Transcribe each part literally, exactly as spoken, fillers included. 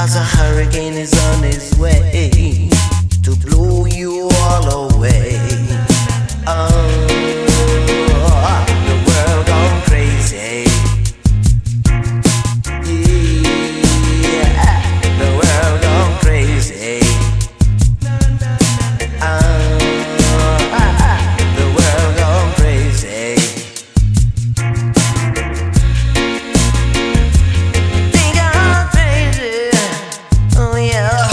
'cause a hurricane is on its way to blow you all away. Oh, the world gone crazy. Yeah, the world gone crazy. Oh, the world gone crazy. They gone crazy. Oh yeah.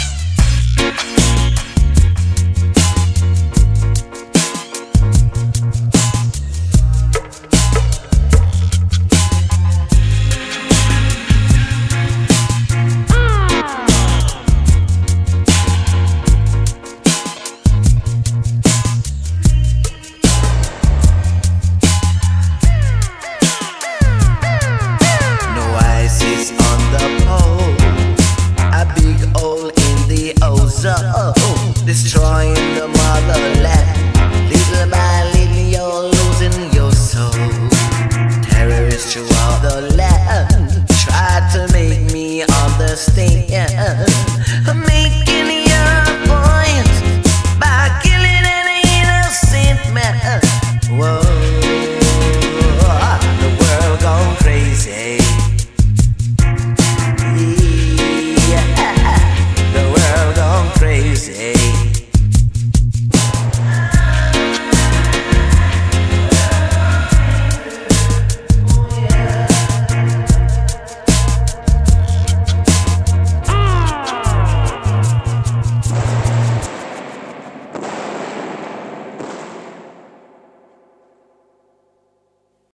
On the pole, a big hole in the ozone, destroying the motherland. Little by little, you're losing your soul. Terrorists throughout the land try to make me understand, making